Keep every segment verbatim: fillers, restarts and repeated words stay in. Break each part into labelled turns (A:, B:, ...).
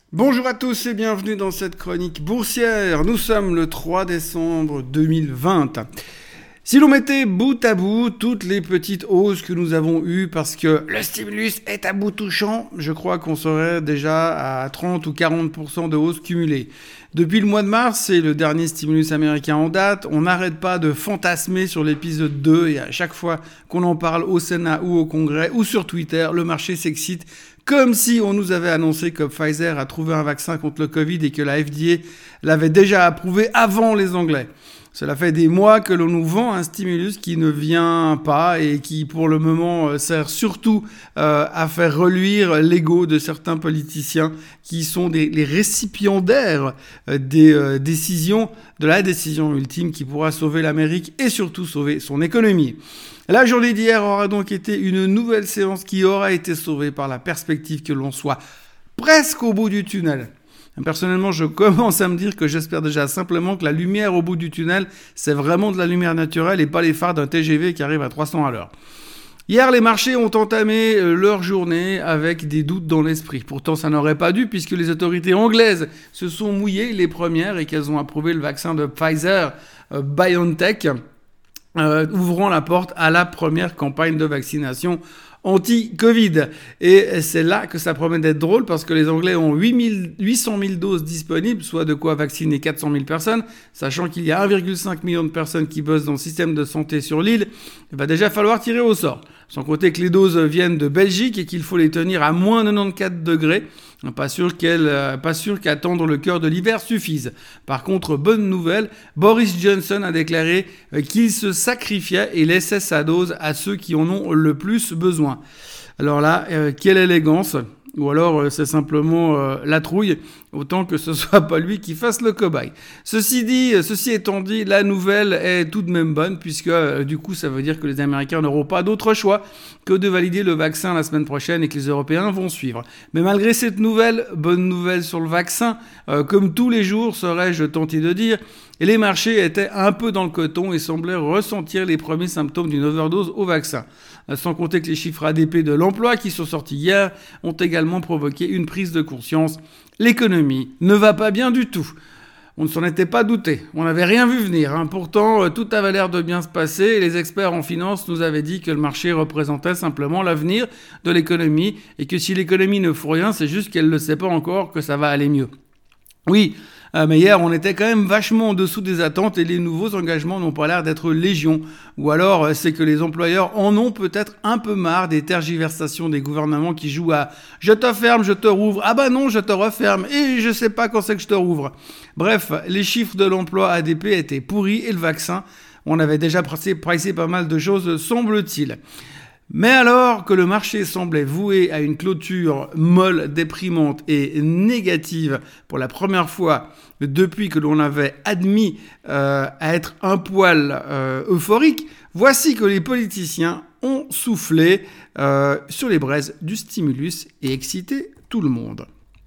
A: Bonjour à tous et bienvenue dans cette chronique boursière. Nous sommes le trois décembre deux mille vingt. Si l'on mettait bout à bout toutes les petites hausses que nous avons eues parce que le stimulus est à bout touchant, je crois qu'on serait déjà à trente ou quarante pour cent de hausse cumulée. Depuis le mois de mars, c'est le dernier stimulus américain en date, on n'arrête pas de fantasmer sur l'épisode deux et à chaque fois qu'on en parle au Sénat ou au Congrès ou sur Twitter, le marché s'excite comme si on nous avait annoncé que Pfizer a trouvé un vaccin contre le Covid et que la F D A l'avait déjà approuvé avant les Anglais. Cela fait des mois que l'on nous vend un stimulus qui ne vient pas et qui, pour le moment, sert surtout euh, à faire reluire l'ego de certains politiciens qui sont des, les récipiendaires euh, des euh, décisions, de la décision ultime qui pourra sauver l'Amérique et surtout sauver son économie. La journée d'hier aura donc été une nouvelle séance qui aura été sauvée par la perspective que l'on soit presque au bout du tunnel. Personnellement, je commence à me dire que j'espère déjà simplement que la lumière au bout du tunnel, c'est vraiment de la lumière naturelle et pas les phares d'un T G V qui arrive à trois cents à l'heure. Hier, les marchés ont entamé leur journée avec des doutes dans l'esprit. Pourtant, ça n'aurait pas dû puisque les autorités anglaises se sont mouillées les premières et qu'elles ont approuvé le vaccin de Pfizer euh, BioNTech, euh, ouvrant la porte à la première campagne de vaccination anti-Covid. Et c'est là que ça promet d'être drôle parce que les Anglais ont huit cent mille doses disponibles, soit de quoi vacciner quatre cent mille personnes, sachant qu'il y a un virgule cinq million de personnes qui bossent dans le système de santé sur l'île. Il va déjà falloir tirer au sort. Sans compter que les doses viennent de Belgique et qu'il faut les tenir à moins quatre-vingt-quatorze degrés. Pas sûr qu'elle, pas sûr qu'attendre le cœur de l'hiver suffise. Par contre, bonne nouvelle, Boris Johnson a déclaré qu'il se sacrifiait et laissait sa dose à ceux qui en ont le plus besoin. Alors là, euh, quelle élégance! Ou alors euh, c'est simplement euh, la trouille, autant que ce soit pas lui qui fasse le cobaye. Ceci dit, ceci étant dit, la nouvelle est tout de même bonne, puisque euh, du coup ça veut dire que les Américains n'auront pas d'autre choix que de valider le vaccin la semaine prochaine et que les Européens vont suivre. Mais malgré cette nouvelle, bonne nouvelle sur le vaccin, euh, comme tous les jours serais-je tenté de dire, et les marchés étaient un peu dans le coton et semblaient ressentir les premiers symptômes d'une overdose au vaccin. Sans compter que les chiffres A D P de l'emploi qui sont sortis hier ont également provoqué une prise de conscience. L'économie ne va pas bien du tout. On ne s'en était pas douté. On n'avait rien vu venir. Hein. Pourtant, tout avait l'air de bien se passer et les experts en finance nous avaient dit que le marché représentait simplement l'avenir de l'économie et que si l'économie ne fout rien, c'est juste qu'elle ne le sait pas encore que ça va aller mieux. Oui, euh, mais hier, on était quand même vachement en dessous des attentes et les nouveaux engagements n'ont pas l'air d'être légion. Ou alors, euh, c'est que les employeurs en ont peut-être un peu marre des tergiversations des gouvernements qui jouent à « je te ferme, je te rouvre, ah bah non, je te referme et je sais pas quand c'est que je te rouvre ». Bref, les chiffres de l'emploi A D P étaient pourris et le vaccin, on avait déjà pricé, pricé pas mal de choses, semble-t-il. Mais alors que le marché semblait voué à une clôture molle, déprimante et négative pour la première fois depuis que l'on avait admis euh, à être un poil euh, euphorique, voici que les politiciens ont soufflé euh, sur les braises du stimulus et excité tout le monde.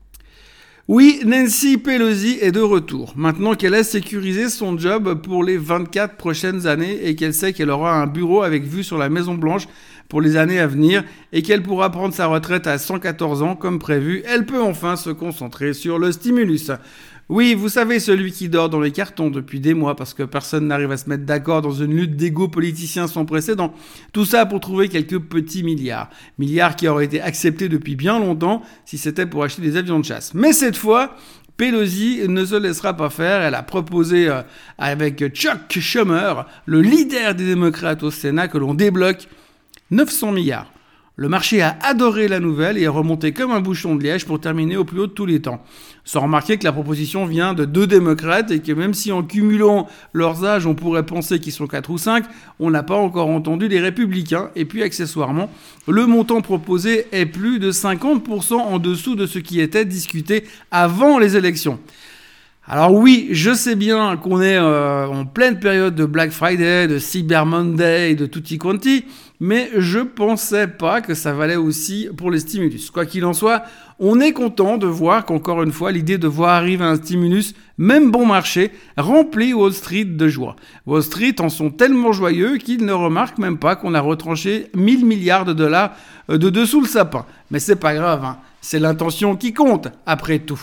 A: Oui, Nancy Pelosi est de retour. Maintenant qu'elle a sécurisé son job pour les vingt-quatre prochaines années et qu'elle sait qu'elle aura un bureau avec vue sur la Maison-Blanche pour les années à venir et qu'elle pourra prendre sa retraite à cent quatorze ans comme prévu, elle peut enfin se concentrer sur le stimulus. Oui, vous savez, celui qui dort dans les cartons depuis des mois parce que personne n'arrive à se mettre d'accord dans une lutte d'ego politiciens sans précédent. Tout ça pour trouver quelques petits milliards. Milliards qui auraient été acceptés depuis bien longtemps si c'était pour acheter des avions de chasse. Mais cette fois, Pelosi ne se laissera pas faire. Elle a proposé euh, avec Chuck Schumer, le leader des démocrates au Sénat, que l'on débloque neuf cents milliards. Le marché a adoré la nouvelle et est remonté comme un bouchon de liège pour terminer au plus haut de tous les temps. Sans remarquer que la proposition vient de deux démocrates et que même si en cumulant leurs âges on pourrait penser qu'ils sont quatre ou cinq, on n'a pas encore entendu les républicains. Et puis accessoirement, le montant proposé est plus de cinquante pour cent en dessous de ce qui était discuté avant les élections. Alors oui, je sais bien qu'on est euh, en pleine période de Black Friday, de Cyber Monday et de Tutti Quanti, mais je pensais pas que ça valait aussi pour les stimulus. Quoi qu'il en soit, on est content de voir qu'encore une fois, l'idée de voir arriver un stimulus, même bon marché, remplit Wall Street de joie. Wall Street en sont tellement joyeux qu'ils ne remarquent même pas qu'on a retranché mille milliards de dollars de dessous le sapin. Mais c'est pas grave, hein. C'est l'intention qui compte, après tout.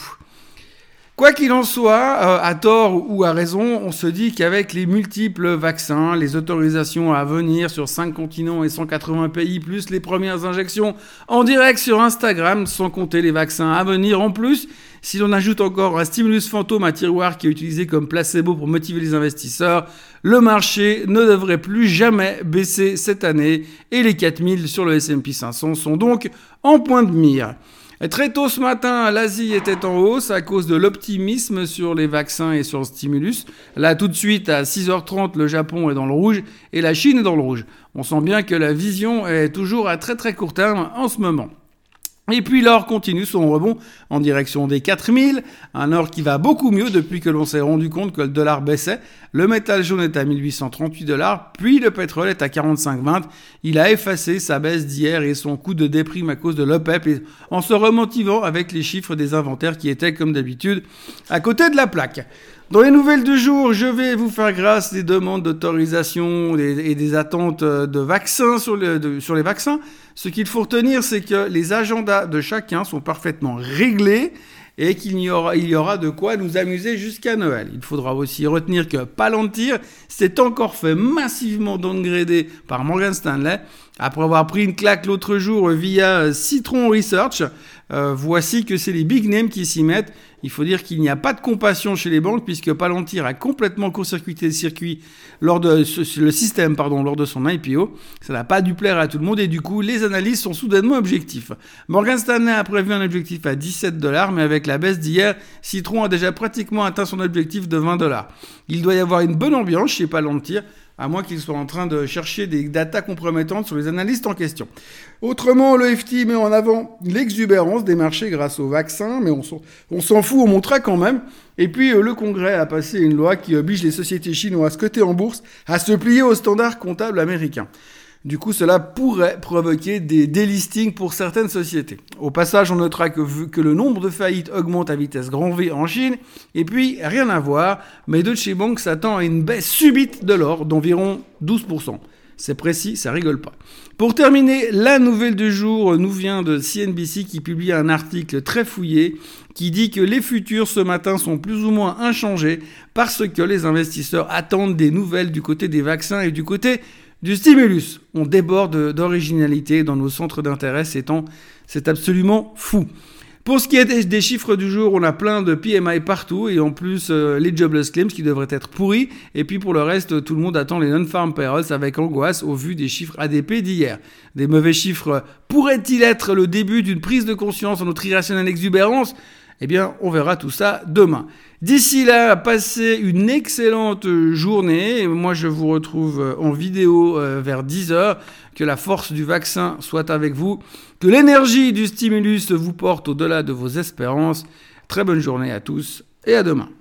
A: Quoi qu'il en soit, euh, à tort ou à raison, on se dit qu'avec les multiples vaccins, les autorisations à venir sur cinq continents et cent quatre-vingts pays, plus les premières injections en direct sur Instagram, sans compter les vaccins à venir en plus, si l'on ajoute encore un stimulus fantôme à tiroir qui est utilisé comme placebo pour motiver les investisseurs, le marché ne devrait plus jamais baisser cette année et les quatre mille sur le S and P cinq cents sont donc en point de mire. Très tôt ce matin, l'Asie était en hausse à cause de l'optimisme sur les vaccins et sur le stimulus. Là, tout de suite, à six heures trente, le Japon est dans le rouge et la Chine est dans le rouge. On sent bien que la vision est toujours à très très court terme en ce moment. Et puis l'or continue son rebond en direction des quatre mille, un or qui va beaucoup mieux depuis que l'on s'est rendu compte que le dollar baissait. Le métal jaune est à mille huit cent trente-huit dollars, puis le pétrole est à quarante-cinq vingt. Il a effacé sa baisse d'hier et son coup de déprime à cause de l'OPEP et en se remotivant avec les chiffres des inventaires qui étaient comme d'habitude à côté de la plaque. Dans les nouvelles du jour, je vais vous faire grâce des demandes d'autorisation et des attentes de vaccins sur, le, de, sur les vaccins. Ce qu'il faut retenir, c'est que les agendas de chacun sont parfaitement réglés et qu'il y aura, il y aura de quoi nous amuser jusqu'à Noël. Il faudra aussi retenir que Palantir s'est encore fait massivement downgrader par Morgan Stanley après avoir pris une claque l'autre jour via Citron Research. Euh, voici que c'est les big names qui s'y mettent. Il faut dire qu'il n'y a pas de compassion chez les banques puisque Palantir a complètement court-circuité le circuit lors de ce, le système pardon lors de son I P O. Ça n'a pas dû plaire à tout le monde et du coup les analystes sont soudainement objectifs. Morgan Stanley a prévu un objectif à dix-sept dollars mais avec la baisse d'hier, Citron a déjà pratiquement atteint son objectif de vingt dollars. Il doit y avoir une bonne ambiance chez Palantir, à moins qu'ils soient en train de chercher des datas compromettantes sur les analystes en question. Autrement, le F T met en avant l'exubérance des marchés grâce au vaccin, mais on s'en, on s'en fout, on montrera quand même. Et puis, euh, le Congrès a passé une loi qui oblige les sociétés chinoises cotées en bourse à se plier aux standards comptables américains. Du coup, cela pourrait provoquer des délistings pour certaines sociétés. Au passage, on notera que, que le nombre de faillites augmente à vitesse grand V en Chine. Et puis, rien à voir, mais Deutsche Bank s'attend à une baisse subite de l'or d'environ douze pour cent. C'est précis, ça rigole pas. Pour terminer, la nouvelle du jour nous vient de C N B C qui publie un article très fouillé qui dit que les futurs ce matin sont plus ou moins inchangés parce que les investisseurs attendent des nouvelles du côté des vaccins et du côté du stimulus. On déborde d'originalité dans nos centres d'intérêt, c'est, en, c'est absolument fou. Pour ce qui est des, des chiffres du jour, on a plein de P M I partout et en plus euh, les jobless claims qui devraient être pourris. Et puis pour le reste, tout le monde attend les non-farm payrolls avec angoisse au vu des chiffres A D P d'hier. Des mauvais chiffres pourraient-ils être le début d'une prise de conscience en notre irrationnelle exubérance ? Eh bien, on verra tout ça demain. D'ici là, passez une excellente journée. Moi, je vous retrouve en vidéo vers dix heures. Que la force du vaccin soit avec vous. Que l'énergie du stimulus vous porte au-delà de vos espérances. Très bonne journée à tous et à demain.